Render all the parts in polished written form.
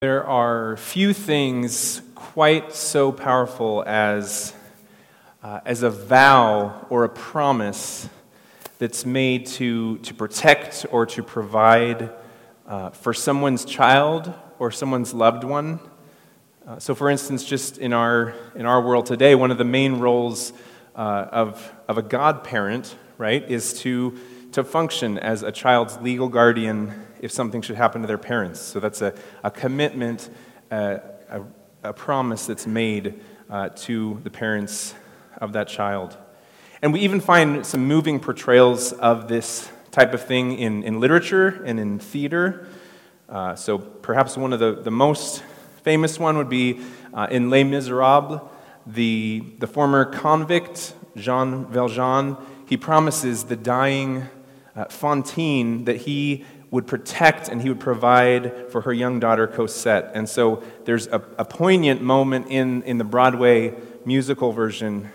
There are few things quite so powerful as a vow or a promise that's made to protect or to provide for someone's child or someone's loved one. So, for instance, just in our world today, one of the main roles of a godparent, right, is to function as a child's legal guardian if something should happen to their parents. So that's a commitment, a promise that's made to the parents of that child. And we even find some moving portrayals of this type of thing in literature and in theater. So perhaps one of the most famous one would be in Les Miserables, the former convict, Jean Valjean. He promises the dying Fantine that he would protect and he would provide for her young daughter Cosette. And so there's a poignant moment in the Broadway musical version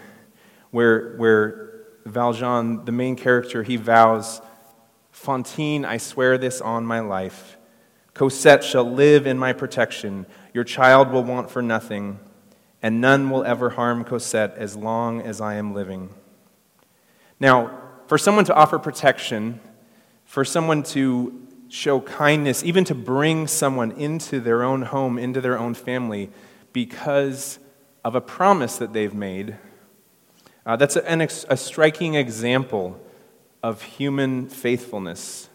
where Valjean, the main character, he vows, "Fantine, I swear this on my life. Cosette shall live in my protection. Your child will want for nothing, and none will ever harm Cosette as long as I am living." Now, for someone to offer protection, for someone to show kindness, even to bring someone into their own home, into their own family, because of a promise that they've made, that's a striking example of human faithfulness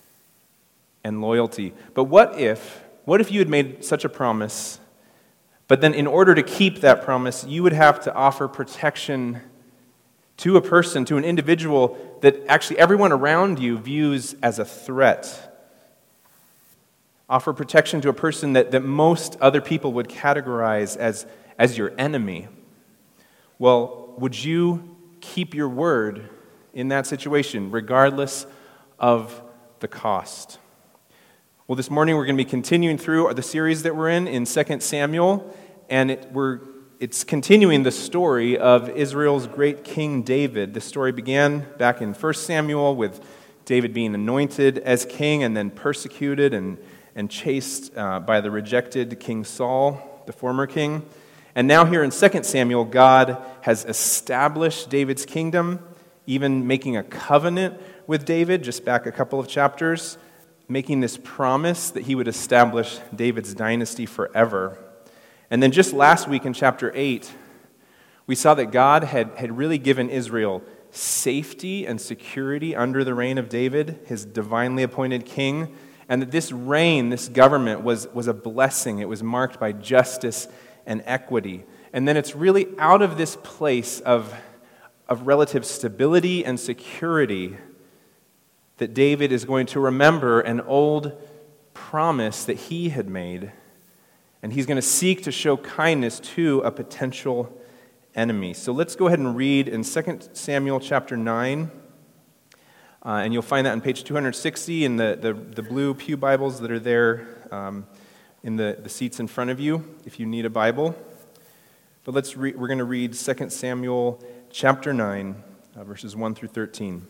and loyalty. But what if you had made such a promise, but then in order to keep that promise, you would have to offer protection to a person, to an individual that actually everyone around you views as a threat? Offer protection to a person that most other people would categorize as your enemy. Well, would you keep your word in that situation, regardless of the cost? Well, this morning we're going to be continuing through the series that we're in 2 Samuel, and it's continuing the story of Israel's great king David. The story began back in 1 Samuel with David being anointed as king and then persecuted and chased by the rejected King Saul, the former king. And now here in 2 Samuel, God has established David's kingdom, even making a covenant with David, just back a couple of chapters, making this promise that he would establish David's dynasty forever. And then just last week in chapter 8, we saw that God had really given Israel safety and security under the reign of David, his divinely appointed king, and that this reign, this government, was a blessing. It was marked by justice and equity. And then it's really out of this place of relative stability and security that David is going to remember an old promise that he had made. And he's going to seek to show kindness to a potential enemy. So let's go ahead and read in 2 Samuel chapter 9. And you'll find that on page 260 in the blue pew Bibles that are there in the seats in front of you, if you need a Bible. But we're going to read 2 Samuel chapter 9, verses 1 through 13.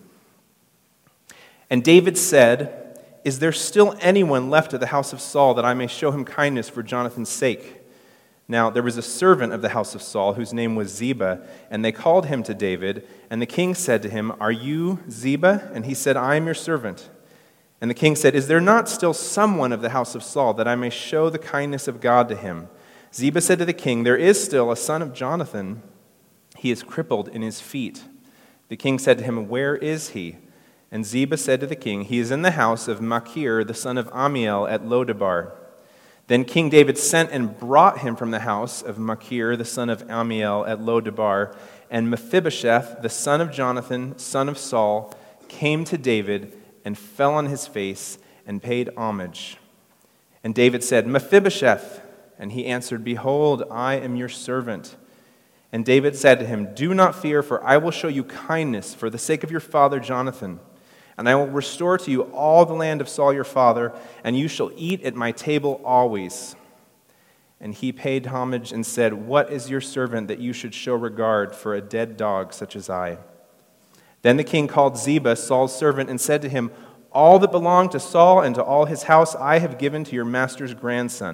And David said, "Is there still anyone left of the house of Saul that I may show him kindness for Jonathan's sake?" Now there was a servant of the house of Saul whose name was Ziba, and they called him to David. And the king said to him, "Are you Ziba?" And he said, "I am your servant." And the king said, "Is there not still someone of the house of Saul that I may show the kindness of God to him?" Ziba said to the king, "There is still a son of Jonathan. He is crippled in his feet." The king said to him, "Where is he?" And Ziba said to the king, "He is in the house of Machir, the son of Ammiel, at Lodebar." Then King David sent and brought him from the house of Machir, the son of Ammiel, at Lodebar. And Mephibosheth, the son of Jonathan, son of Saul, came to David and fell on his face and paid homage. And David said, "Mephibosheth." And he answered, "Behold, I am your servant." And David said to him, "Do not fear, for I will show you kindness for the sake of your father Jonathan. And I will restore to you all the land of Saul your father, and you shall eat at my table always." And he paid homage and said, "What is your servant that you should show regard for a dead dog such as I?" Then the king called Ziba, Saul's servant, and said to him, "All that belonged to Saul and to all his house I have given to your master's grandson."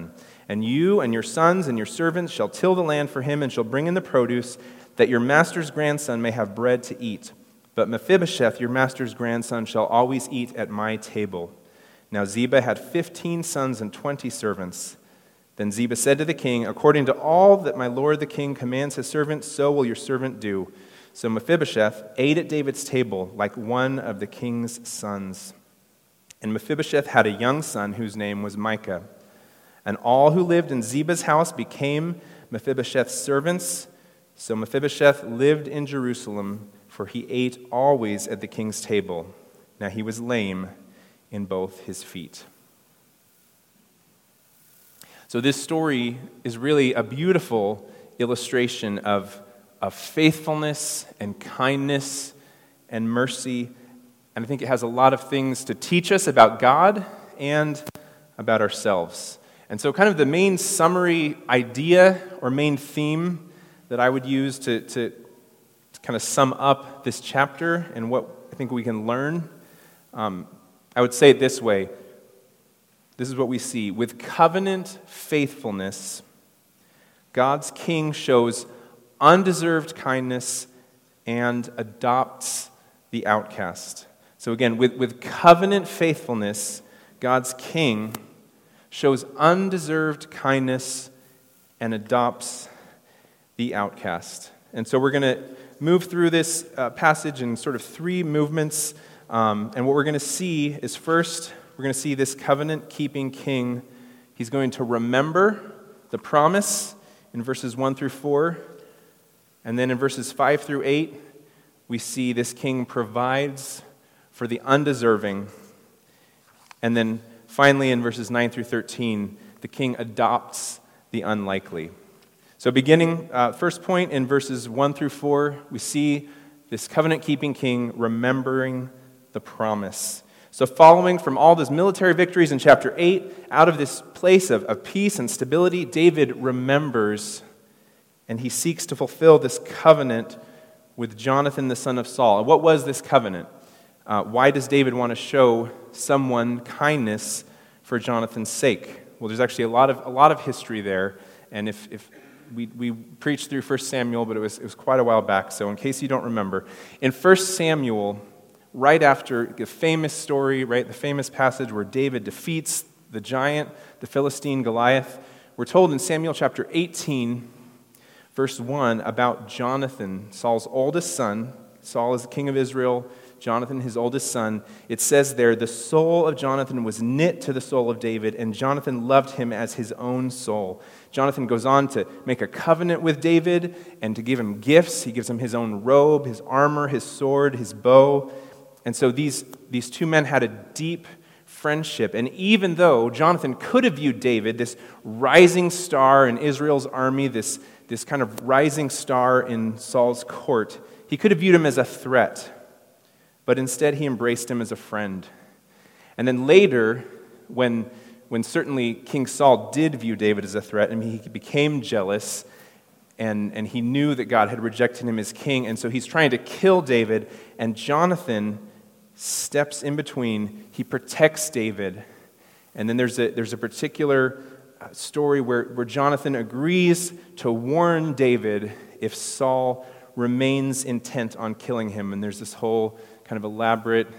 And you and your sons and your servants shall till the land for him and shall bring in the produce, that your master's grandson may have bread to eat. But Mephibosheth, your master's grandson, shall always eat at my table." Now Ziba had 15 sons and 20 servants. Then Ziba said to the king, "According to all that my lord the king commands his servant, so will your servant do." So Mephibosheth ate at David's table like one of the king's sons. And Mephibosheth had a young son whose name was Micah. And all who lived in Ziba's house became Mephibosheth's servants. So Mephibosheth lived in Jerusalem, for he ate always at the king's table. Now he was lame in both his feet. So this story is really a beautiful illustration of faithfulness and kindness and mercy. And I think it has a lot of things to teach us about God and about ourselves. And so kind of the main summary idea or main theme that I would use to kind of sum up this chapter and what I think we can learn, I would say it this way. This is what we see. With covenant faithfulness, God's king shows undeserved kindness and adopts the outcast. So again, with covenant faithfulness, God's king shows undeserved kindness and adopts the outcast. And so we're going to move through this passage in sort of three movements. And what we're going to see is first, we're going to see this covenant-keeping king. He's going to remember the promise in verses 1 through 4. And then in verses 5 through 8, we see this king provides for the undeserving. And then finally, in verses 9 through 13, the king adopts the unlikely. So beginning, first point in verses 1 through 4, we see this covenant-keeping king remembering the promise. So following from all those military victories in chapter 8, out of this place of peace and stability, David remembers and he seeks to fulfill this covenant with Jonathan, the son of Saul. And what was this covenant? Why does David want to show someone kindness for Jonathan's sake? Well, there's actually a lot of history there, and if we preached through 1 Samuel, but it was quite a while back. So in case you don't remember, in 1 Samuel, right after the famous story, right, the famous passage where David defeats the giant, the Philistine Goliath, we're told in Samuel chapter 18, verse 1, about Jonathan, Saul's oldest son. Saul is the king of Israel. Jonathan, his oldest son. It says there, the soul of Jonathan was knit to the soul of David, and Jonathan loved him as his own soul. Jonathan goes on to make a covenant with David and to give him gifts. He gives him his own robe, his armor, his sword, his bow. And so these two men had a deep friendship. And even though Jonathan could have viewed David, this rising star in Israel's army, this kind of rising star in Saul's court, he could have viewed him as a threat. But instead, he embraced him as a friend. And then later, when certainly King Saul did view David as a threat, and he became jealous, and he knew that God had rejected him as king, and so he's trying to kill David, and Jonathan steps in between. He protects David. And then there's a particular story where Jonathan agrees to warn David if Saul remains intent on killing him. And there's this whole kind of elaborate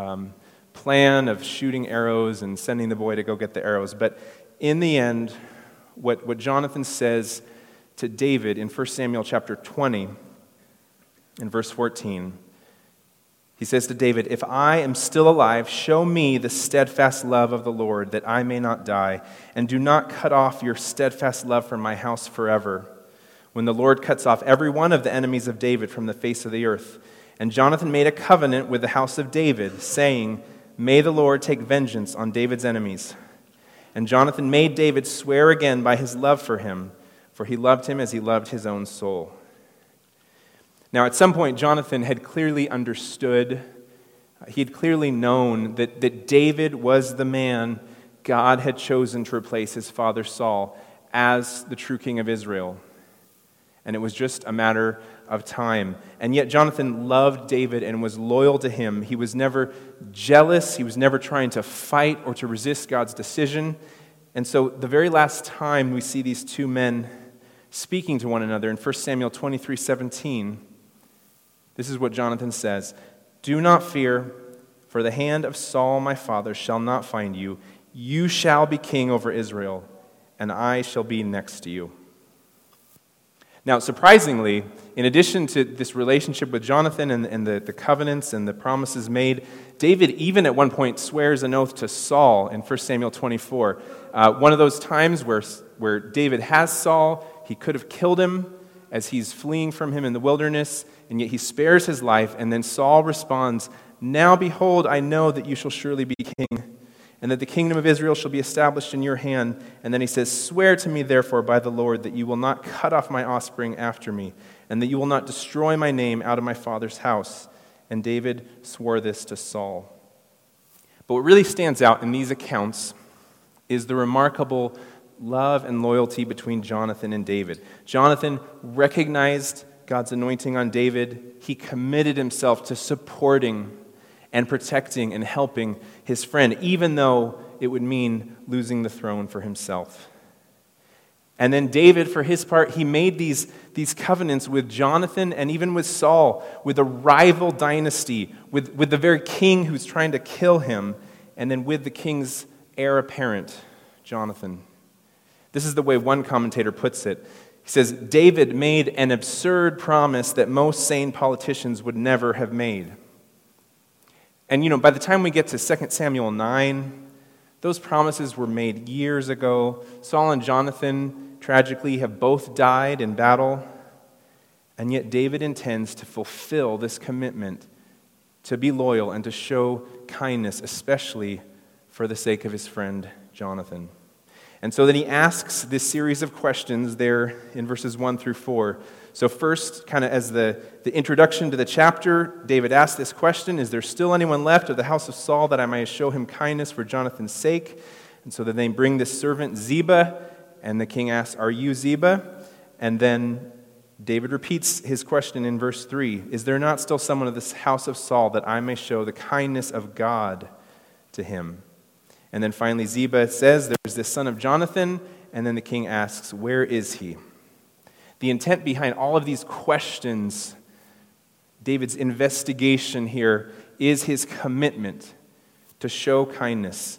plan of shooting arrows and sending the boy to go get the arrows. But in the end, what Jonathan says to David in 1 Samuel chapter 20, in verse 14, he says to David, "If I am still alive, show me the steadfast love of the Lord, that I may not die, and do not cut off your steadfast love from my house forever, when the Lord cuts off every one of the enemies of David from the face of the earth." And Jonathan made a covenant with the house of David, saying, "May the Lord take vengeance on David's enemies." And Jonathan made David swear again by his love for him, for he loved him as he loved his own soul. Now, at some point, Jonathan had clearly understood, he had clearly known that David was the man God had chosen to replace his father Saul as the true king of Israel. And it was just a matter of time. And yet Jonathan loved David and was loyal to him. He was never jealous. He was never trying to fight or to resist God's decision. And so the very last time we see these two men speaking to one another in 1 Samuel 23:17, this is what Jonathan says, "Do not fear, for the hand of Saul my father shall not find you. You shall be king over Israel, and I shall be next to you." Now, surprisingly, in addition to this relationship with Jonathan and the covenants and the promises made, David even at one point swears an oath to Saul in 1 Samuel 24. One of those times where David has Saul, he could have killed him as he's fleeing from him in the wilderness, and yet he spares his life, and then Saul responds, "Now behold, I know that you shall surely be king, and that the kingdom of Israel shall be established in your hand." And then he says, "Swear to me, therefore, by the Lord, that you will not cut off my offspring after me, and that you will not destroy my name out of my father's house." And David swore this to Saul. But what really stands out in these accounts is the remarkable love and loyalty between Jonathan and David. Jonathan recognized God's anointing on David. He committed himself to supporting and protecting and helping his friend, even though it would mean losing the throne for himself. And then David, for his part, he made these covenants with Jonathan and even with Saul, with a rival dynasty, with the very king who's trying to kill him, and then with the king's heir apparent, Jonathan. This is the way one commentator puts it. He says, David made an absurd promise that most sane politicians would never have made. And by the time we get to 2 Samuel 9, those promises were made years ago. Saul and Jonathan, tragically, have both died in battle. And yet David intends to fulfill this commitment to be loyal and to show kindness, especially for the sake of his friend Jonathan. And so then he asks this series of questions there in verses 1 through 4. So first, kind of as the introduction to the chapter, David asks this question, "Is there still anyone left of the house of Saul that I might show him kindness for Jonathan's sake?" And so then they bring this servant Ziba, and the king asks, "Are you Ziba?" And then David repeats his question in verse 3, "Is there not still someone of this house of Saul that I may show the kindness of God to him?" And then finally Ziba says, "There's this son of Jonathan," and then the king asks, "Where is he?" The intent behind all of these questions, David's investigation here, is his commitment to show kindness.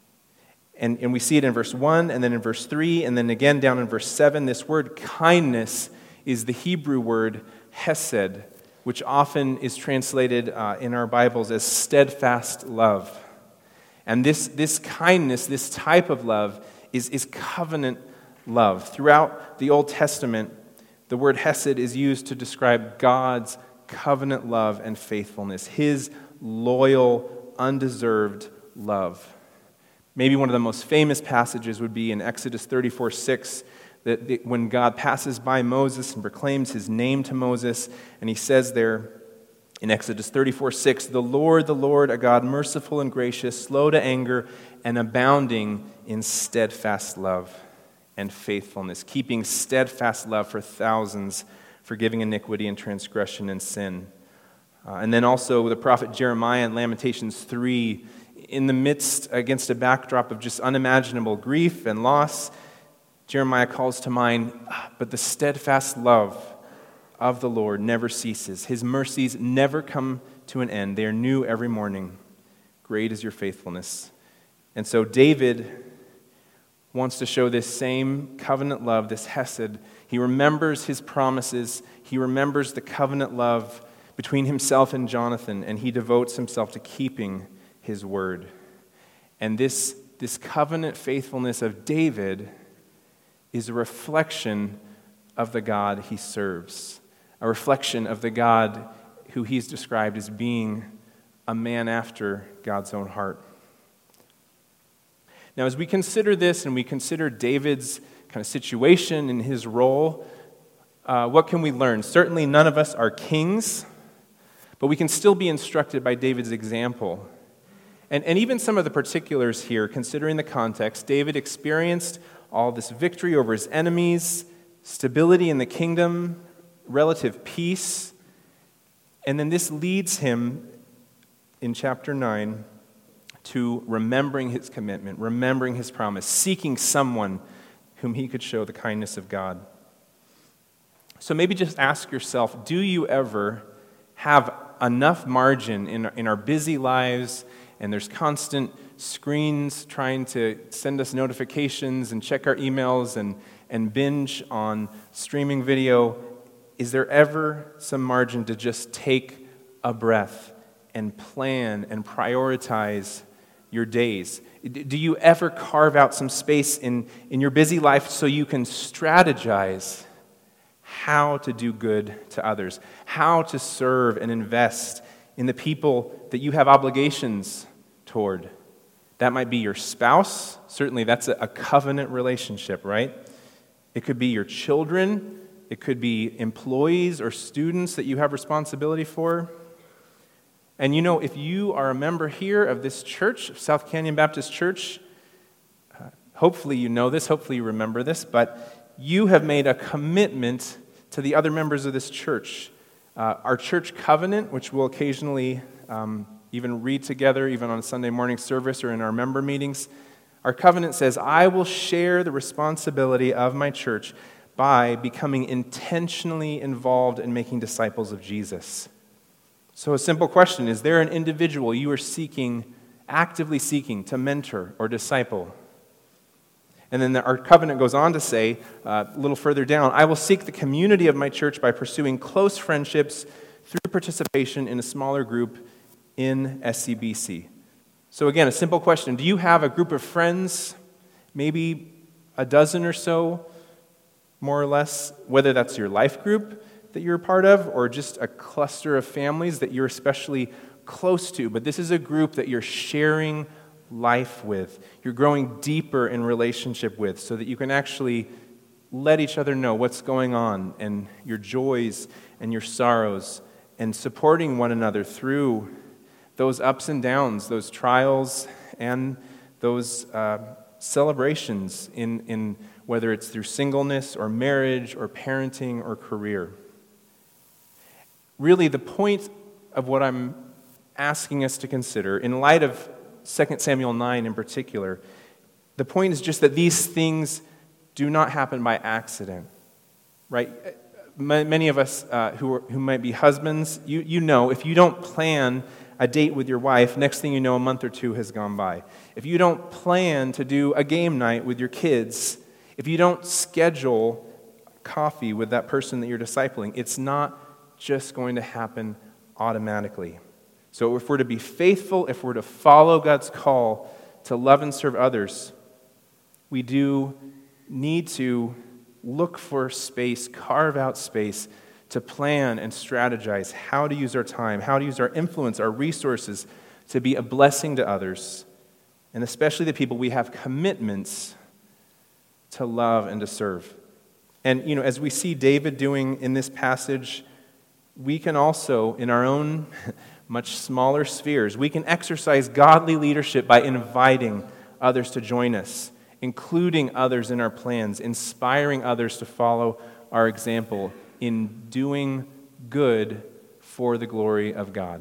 And we see it in verse 1, and then in verse 3, and then again down in verse 7. This word kindness is the Hebrew word hesed, which often is translated in our Bibles as steadfast love. And this kindness, this type of love, is covenant love. Throughout the Old Testament, the word hesed is used to describe God's covenant love and faithfulness, his loyal, undeserved love. Maybe one of the most famous passages would be in Exodus 34:6, that when God passes by Moses and proclaims his name to Moses, and he says there, in Exodus 34:6, the Lord, a God merciful and gracious, slow to anger, and abounding in steadfast love and faithfulness, keeping steadfast love for thousands, forgiving iniquity and transgression and sin." And then also the prophet Jeremiah in Lamentations 3, in the midst, against a backdrop of just unimaginable grief and loss, Jeremiah calls to mind, "But the steadfast love of the Lord never ceases. His mercies never come to an end. They are new every morning. Great is your faithfulness." And so David wants to show this same covenant love, this hesed. He remembers his promises. He remembers the covenant love between himself and Jonathan, and he devotes himself to keeping his word. And this covenant faithfulness of David is a reflection of the God he serves, a reflection of the God who he's described as being a man after God's own heart. Now, as we consider this and we consider David's kind of situation and his role, what can we learn? Certainly none of us are kings, but we can still be instructed by David's example. And even some of the particulars here, considering the context, David experienced all this victory over his enemies, stability in the kingdom, relative peace, and then this leads him in chapter 9 to remembering his commitment, remembering his promise, seeking someone whom he could show the kindness of God. So maybe just ask yourself, do you ever have enough margin in our busy lives, and there's constant screens trying to send us notifications and check our emails and binge on streaming video? Is there ever some margin to just take a breath and plan and prioritize your days? Do you ever carve out some space in your busy life so you can strategize how to do good to others, how to serve and invest in the people that you have obligations toward? That might be your spouse. Certainly that's a covenant relationship, right? It could be your children. It could be employees or students that you have responsibility for. And you know, if you are a member here of this church, South Canyon Baptist Church, hopefully you know this, hopefully you remember this, but you have made a commitment to the other members of this church. Our church covenant, which we'll occasionally even read together, even on a Sunday morning service or in our member meetings, our covenant says, I will share the responsibility of my church by becoming intentionally involved in making disciples of Jesus. So a simple question, is there an individual you are actively seeking to mentor or disciple? And then our covenant goes on to say, a little further down, I will seek the community of my church by pursuing close friendships through participation in a smaller group in SCBC. So again, a simple question, do you have a group of friends, maybe a dozen or so, more or less, whether that's your life group that you're a part of, or just a cluster of families that you're especially close to, but this is a group that you're sharing life with, you're growing deeper in relationship with, so that you can actually let each other know what's going on, and your joys and your sorrows, and supporting one another through those ups and downs, those trials, and those celebrations in whether it's through singleness or marriage or parenting or career. Really, the point of what I'm asking us to consider, in light of 2 Samuel 9 in particular, the point is just that these things do not happen by accident, right? Many of us who might be husbands, you know, if you don't plan a date with your wife, next thing you know, a month or two has gone by. If you don't plan to do a game night with your kids, if you don't schedule coffee with that person that you're discipling, it's not just going to happen automatically. So if we're to be faithful, if we're to follow God's call to love and serve others, we do need to look for space, carve out space to plan and strategize how to use our time, how to use our influence, our resources to be a blessing to others, and especially the people we have commitments to love and to serve. And, you know, as we see David doing in this passage, we can also, in our own much smaller spheres, we can exercise godly leadership by inviting others to join us, including others in our plans, inspiring others to follow our example in doing good for the glory of God.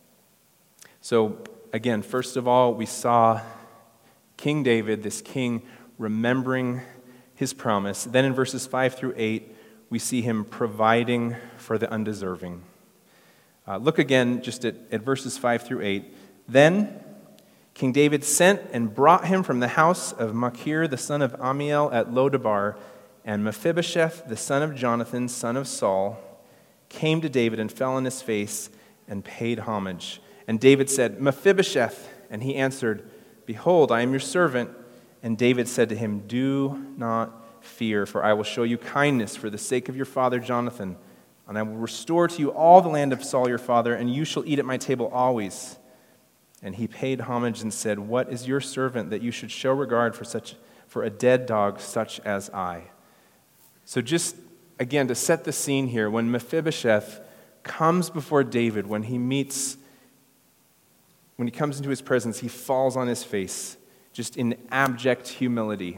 So, again, first of all, we saw King David, this king, remembering his promise. Then in verses 5 through 8, we see him providing for the undeserving. Look again just at verses 5 through 8. Then King David sent and brought him from the house of Machir, the son of Ammiel at Lodabar, and Mephibosheth, the son of Jonathan, son of Saul, came to David and fell on his face and paid homage. And David said, Mephibosheth, and he answered, Behold, I am your servant. And David said to him, Do not fear, for I will show you kindness for the sake of your father Jonathan, and I will restore to you all the land of Saul your father, and you shall eat at my table always. And he paid homage and said, What is your servant that you should show regard for a dead dog such as I? So just, again, to set the scene here, when Mephibosheth comes before David, when he comes into his presence, he falls on his face, just in abject humility.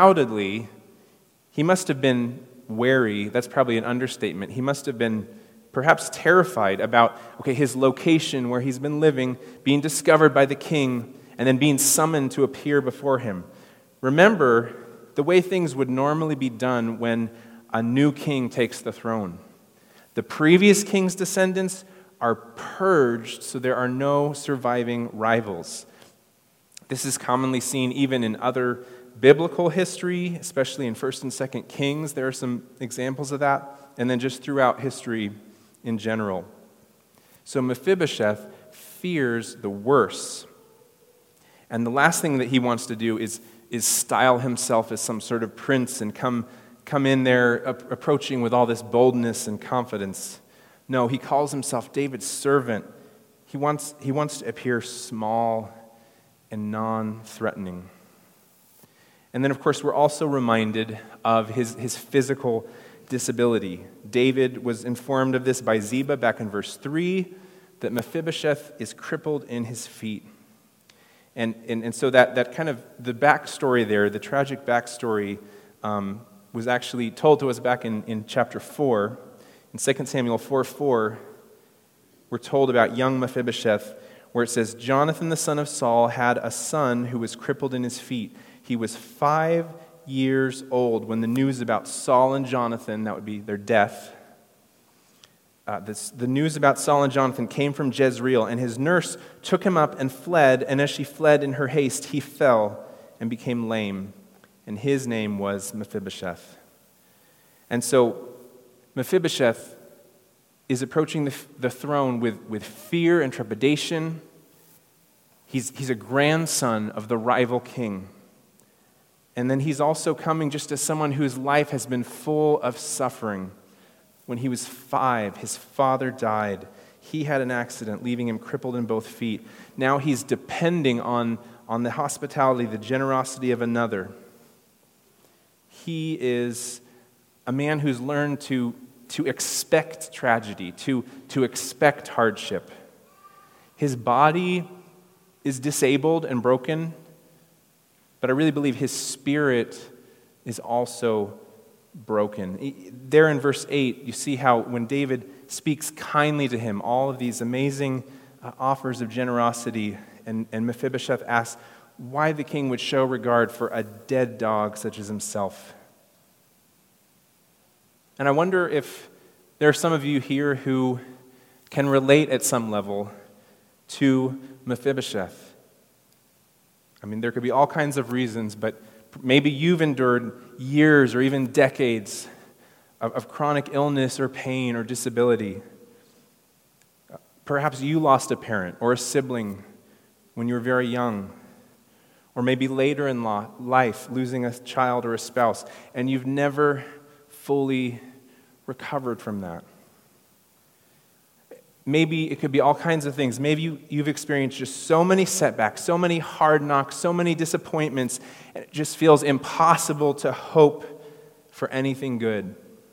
Undoubtedly, he must have been wary. That's probably an understatement. He must have been perhaps terrified about, his location where he's been living, being discovered by the king, and then being summoned to appear before him. Remember the way things would normally be done when a new king takes the throne. The previous king's descendants are purged so there are no surviving rivals. This is commonly seen even in other biblical history, especially in 1st and 2nd Kings. There are some examples of that, and then just throughout history in general. So Mephibosheth fears the worst. And the last thing that he wants to do is style himself as some sort of prince and come in there approaching with all this boldness and confidence. No, he calls himself David's servant. He wants to appear small and non-threatening. And then, of course, we're also reminded of his physical disability. David was informed of this by Ziba back in verse 3, that Mephibosheth is crippled in his feet. And so that kind of, the backstory there, the tragic backstory, was actually told to us back in chapter 4. In 2 Samuel 4:4, we're told about young Mephibosheth, where it says, Jonathan the son of Saul had a son who was crippled in his feet. He was 5 years old when the news about Saul and Jonathan, that would be their death, the news about Saul and Jonathan came from Jezreel, and his nurse took him up and fled, and as she fled in her haste, he fell and became lame, and his name was Mephibosheth. And so Mephibosheth is approaching the throne with fear and trepidation. He's a grandson of the rival king. And then he's also coming just as someone whose life has been full of suffering. When he was 5, his father died. He had an accident, leaving him crippled in both feet. Now he's depending on the hospitality, the generosity of another. He is a man who's learned to expect tragedy, to expect hardship. His body is disabled and broken, but I really believe his spirit is also broken. There in verse 8, you see how when David speaks kindly to him, all of these amazing offers of generosity, and Mephibosheth asks why the king would show regard for a dead dog such as himself. And I wonder if there are some of you here who can relate at some level to Mephibosheth. I mean, there could be all kinds of reasons, but maybe you've endured years or even decades of chronic illness or pain or disability. Perhaps you lost a parent or a sibling when you were very young, or maybe later in life, losing a child or a spouse, and you've never fully recovered from that. Maybe it could be all kinds of things. Maybe you've experienced just so many setbacks, so many hard knocks, so many disappointments, and it just feels impossible to hope for anything good.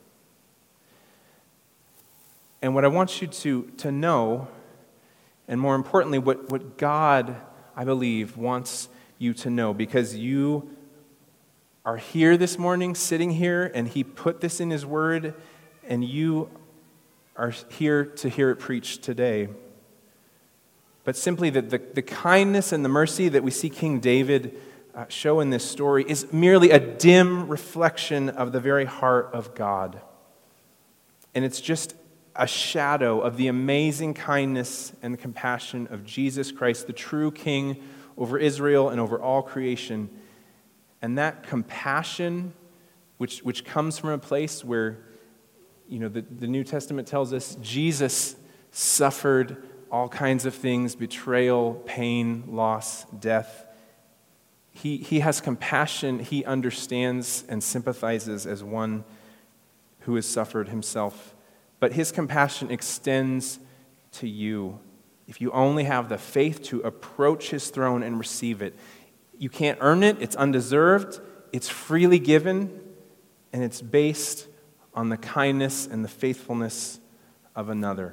And what I want you to know, and more importantly, what God, I believe, wants you to know, because you are here this morning, sitting here, and He put this in His Word, and you are here to hear it preached today. But simply that the kindness and the mercy that we see King David show in this story is merely a dim reflection of the very heart of God. And it's just a shadow of the amazing kindness and compassion of Jesus Christ, the true King over Israel and over all creation. And that compassion, which comes from a place where, the New Testament tells us Jesus suffered all kinds of things: betrayal, pain, loss, death. He has compassion. He understands and sympathizes as one who has suffered himself. But His compassion extends to you if you only have the faith to approach His throne and receive it. You can't earn it. It's undeserved. It's freely given. And it's based on the kindness and the faithfulness of another.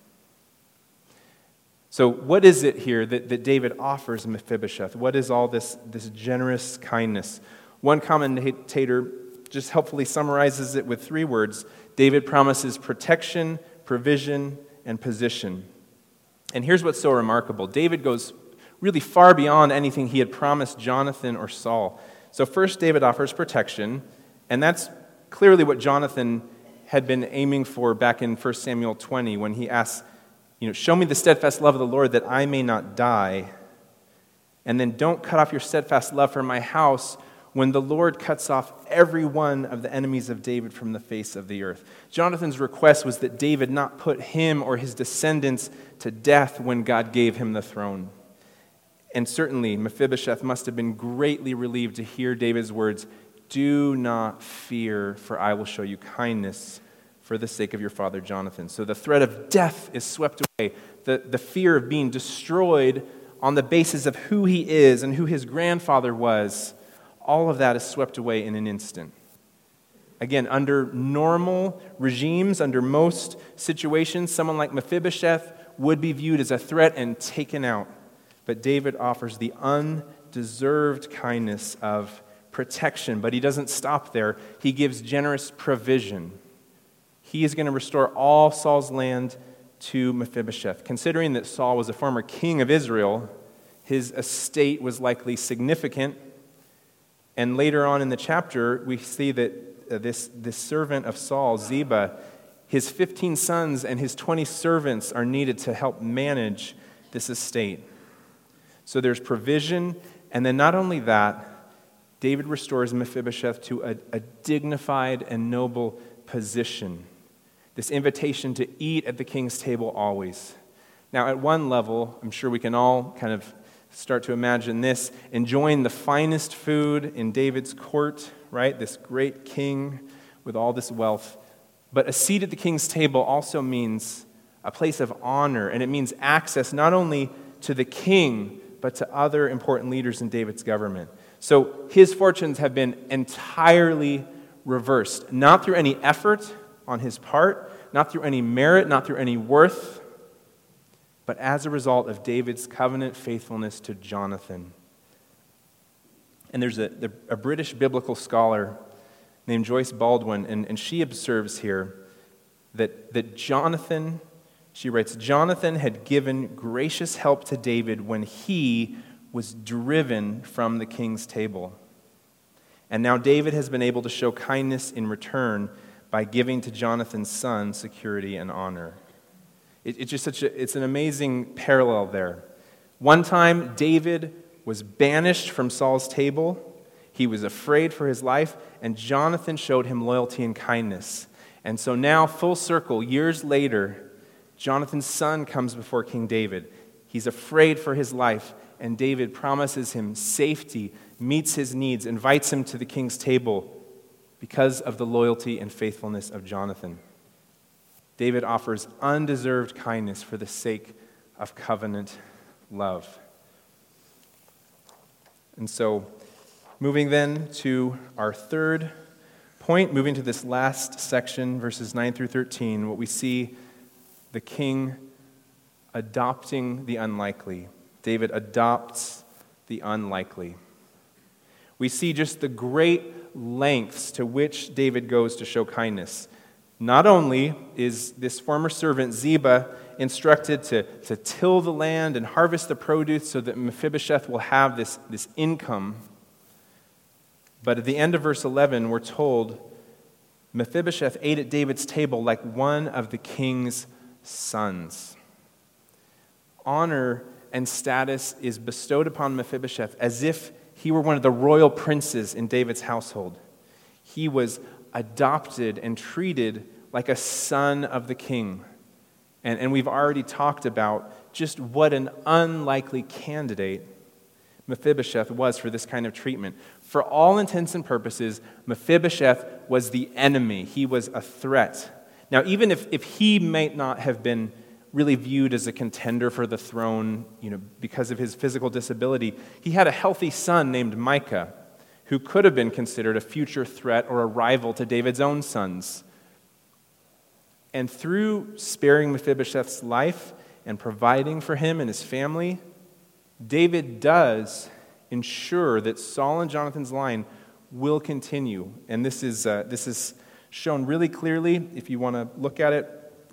So what is it here that David offers Mephibosheth? What is all this generous kindness? One commentator just helpfully summarizes it with 3 words. David promises protection, provision, and position. And here's what's so remarkable. David goes really far beyond anything he had promised Jonathan or Saul. So first, David offers protection, and that's clearly what Jonathan had been aiming for back in 1 Samuel 20 when he asks, show me the steadfast love of the Lord that I may not die. And then don't cut off your steadfast love for my house when the Lord cuts off every one of the enemies of David from the face of the earth. Jonathan's request was that David not put him or his descendants to death when God gave him the throne. And certainly Mephibosheth must have been greatly relieved to hear David's words, "Do not fear, for I will show you kindness for the sake of your father Jonathan." So the threat of death is swept away. The fear of being destroyed on the basis of who he is and who his grandfather was, all of that is swept away in an instant. Again, under normal regimes, under most situations, someone like Mephibosheth would be viewed as a threat and taken out. But David offers the undeserved kindness of protection. But he doesn't stop there. He gives generous provision. He is going to restore all Saul's land to Mephibosheth. Considering that Saul was a former king of Israel, his estate was likely significant. And later on in the chapter, we see that this servant of Saul, Ziba, his 15 sons and his 20 servants are needed to help manage this estate. So there's provision, and then not only that, David restores Mephibosheth to a dignified and noble position. This invitation to eat at the king's table always. Now, at one level, I'm sure we can all kind of start to imagine this, enjoying the finest food in David's court, right? This great king with all this wealth. But a seat at the king's table also means a place of honor, and it means access not only to the king, but to other important leaders in David's government. So his fortunes have been entirely reversed, not through any effort on his part, not through any merit, not through any worth, but as a result of David's covenant faithfulness to Jonathan. And there's a British biblical scholar named Joyce Baldwin, and she observes here that Jonathan, she writes, Jonathan had given gracious help to David when he was driven from the king's table. And now David has been able to show kindness in return by giving to Jonathan's son security and honor. It's just it's an amazing parallel there. One time, David was banished from Saul's table. He was afraid for his life, and Jonathan showed him loyalty and kindness. And so now, full circle, years later, Jonathan's son comes before King David. He's afraid for his life, and David promises him safety, meets his needs, invites him to the king's table because of the loyalty and faithfulness of Jonathan. David offers undeserved kindness for the sake of covenant love. And so, moving then to our third point, moving to this last section, verses 9 through 13, what we see the king adopting the unlikely. David adopts the unlikely. We see just the great lengths to which David goes to show kindness. Not only is this former servant Ziba instructed to till the land and harvest the produce so that Mephibosheth will have this income, but at the end of verse 11, we're told Mephibosheth ate at David's table like one of the king's sons. Honor and status is bestowed upon Mephibosheth as if he were one of the royal princes in David's household. He was adopted and treated like a son of the king. And we've already talked about just what an unlikely candidate Mephibosheth was for this kind of treatment. For all intents and purposes, Mephibosheth was the enemy. He was a threat. Now, even if he might not have been really viewed as a contender for the throne, because of his physical disability, he had a healthy son named Micah, who could have been considered a future threat or a rival to David's own sons. And through sparing Mephibosheth's life and providing for him and his family, David does ensure that Saul and Jonathan's line will continue. And this is shown really clearly, if you want to look at it,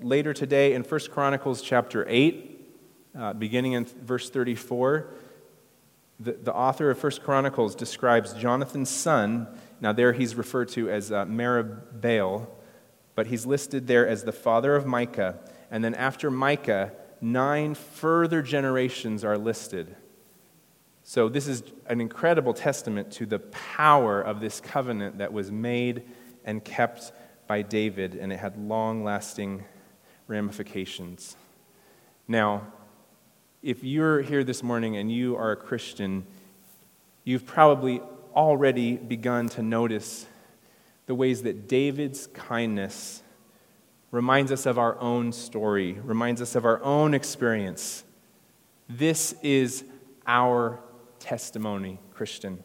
later today in 1 Chronicles chapter 8, beginning in verse 34, the author of 1 Chronicles describes Jonathan's son. Now there he's referred to as Merib-Baal, but he's listed there as the father of Micah. And then after Micah, 9 further generations are listed. So this is an incredible testament to the power of this covenant that was made and kept by David, and it had long-lasting ramifications. Now, if you're here this morning and you are a Christian, you've probably already begun to notice the ways that David's kindness reminds us of our own story, reminds us of our own experience. This is our testimony, Christian.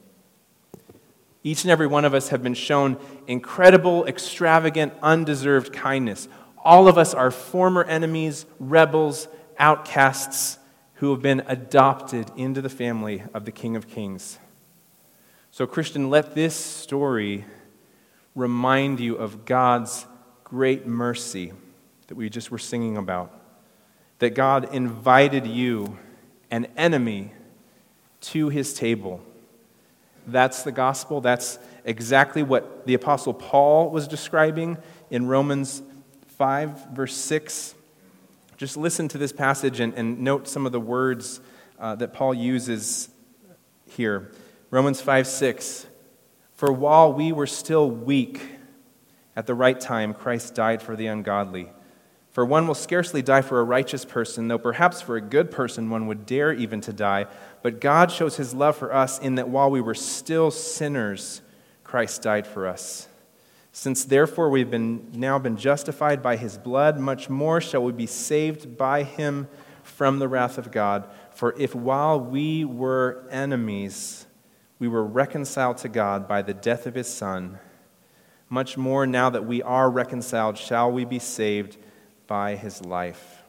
Each and every one of us have been shown incredible, extravagant, undeserved kindness. All of us are former enemies, rebels, outcasts who have been adopted into the family of the King of Kings. So, Christian, let this story remind you of God's great mercy that we just were singing about. That God invited you, an enemy, to his table. That's the gospel. That's exactly what the Apostle Paul was describing in Romans 5, verse 6. Just listen to this passage and note some of the words that Paul uses here. Romans 5:6. For while we were still weak, at the right time, Christ died for the ungodly. For one will scarcely die for a righteous person, though perhaps for a good person one would dare even to die. But God shows his love for us in that while we were still sinners, Christ died for us. Since therefore we've now been justified by his blood, much more shall we be saved by him from the wrath of God. For if while we were enemies, we were reconciled to God by the death of his Son, much more now that we are reconciled shall we be saved by his life.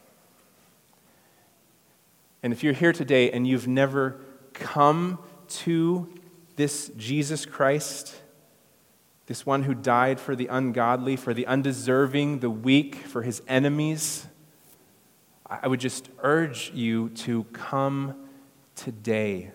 And if you're here today and you've never come to this Jesus Christ, this one who died for the ungodly, for the undeserving, the weak, for his enemies, I would just urge you to come today.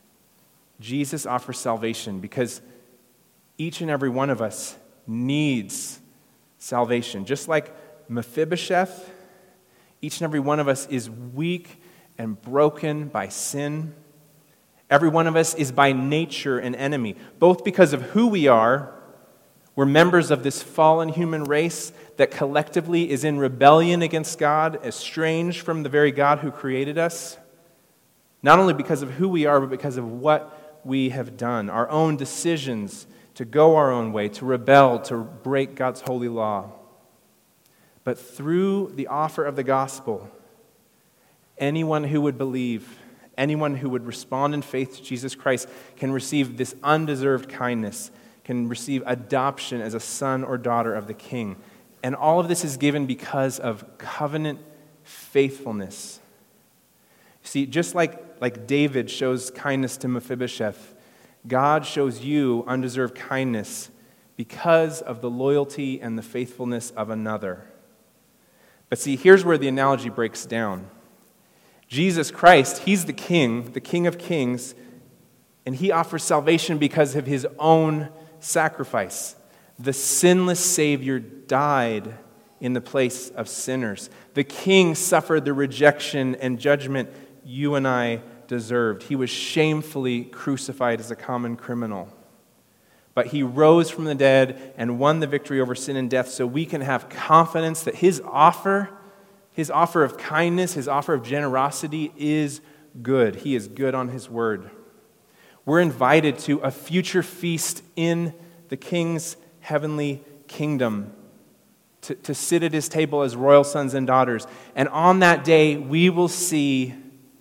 Jesus offers salvation because each and every one of us needs salvation. Just like Mephibosheth, each and every one of us is weak and broken by sin. Every one of us is by nature an enemy, both because of who we are. We're members of this fallen human race that collectively is in rebellion against God, estranged from the very God who created us. Not only because of who we are, but because of what we have done, our own decisions to go our own way, to rebel, to break God's holy law. But through the offer of the gospel, anyone who would believe, anyone who would respond in faith to Jesus Christ can receive this undeserved kindness, can receive adoption as a son or daughter of the King. And all of this is given because of covenant faithfulness. See, just like David shows kindness to Mephibosheth, God shows you undeserved kindness because of the loyalty and the faithfulness of another. But see, here's where the analogy breaks down. Jesus Christ, he's the King of Kings, and he offers salvation because of his own sacrifice. The sinless Savior died in the place of sinners. The King suffered the rejection and judgment you and I deserved. He was shamefully crucified as a common criminal. But he rose from the dead and won the victory over sin and death so we can have confidence that his offer of kindness, his offer of generosity is good. He is good on his word. We're invited to a future feast in the King's heavenly kingdom, to sit at his table as royal sons and daughters. And on that day, we will see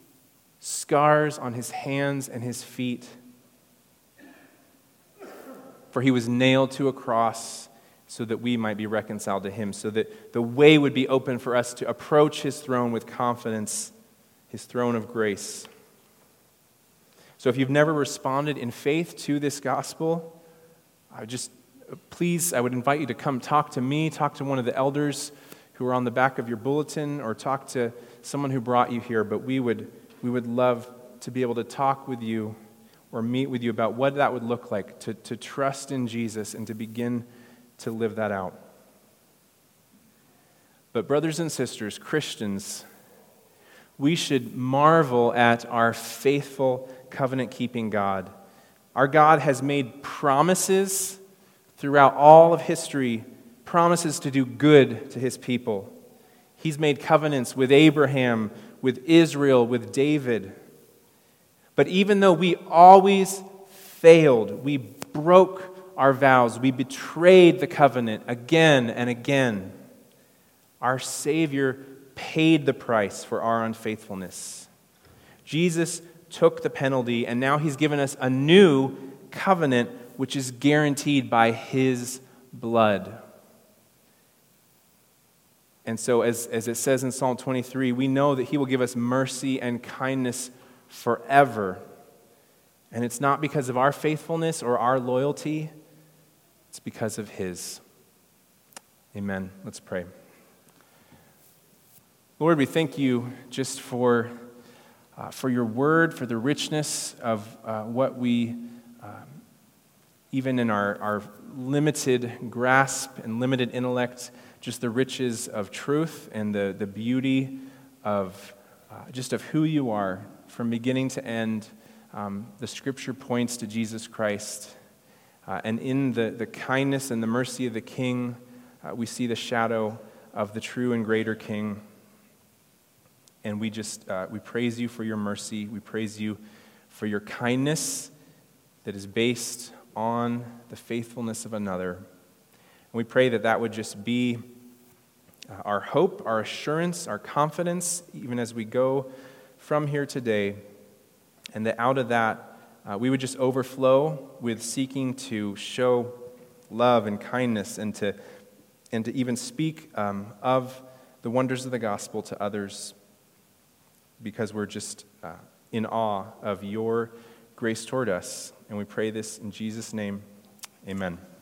scars on his hands and his feet. For he was nailed to a cross so that we might be reconciled to him, so that the way would be open for us to approach his throne with confidence, his throne of grace. So if you've never responded in faith to this gospel, I would invite you to come talk to me, talk to one of the elders who are on the back of your bulletin, or talk to someone who brought you here, but we would love to be able to talk with you or meet with you about what that would look like to trust in Jesus and to begin to live that out. But brothers and sisters, Christians, we should marvel at our faithful, covenant-keeping God. Our God has made promises throughout all of history, promises to do good to his people. He's made covenants with Abraham, with Israel, with David. But even though we always failed, we broke our vows, we betrayed the covenant again and again, our Savior paid the price for our unfaithfulness. Jesus took the penalty, and now he's given us a new covenant which is guaranteed by his blood. And so as it says in Psalm 23, we know that he will give us mercy and kindness forever. And it's not because of our faithfulness or our loyalty, it's because of his. Amen. Let's pray. Lord, we thank you just for your word, for the richness of what we, even in our limited grasp and limited intellect, just the riches of truth and the beauty of just of who you are from beginning to end. The Scripture points to Jesus Christ. And in the kindness and the mercy of the King, we see the shadow of the true and greater King. And we praise you for your mercy. We praise you for your kindness that is based on the faithfulness of another. And we pray that that would just be our hope, our assurance, our confidence, even as we go from here today. And that out of that, we would just overflow with seeking to show love and kindness and to even speak of the wonders of the gospel to others, because we're just in awe of your grace toward us. And we pray this in Jesus' name. Amen.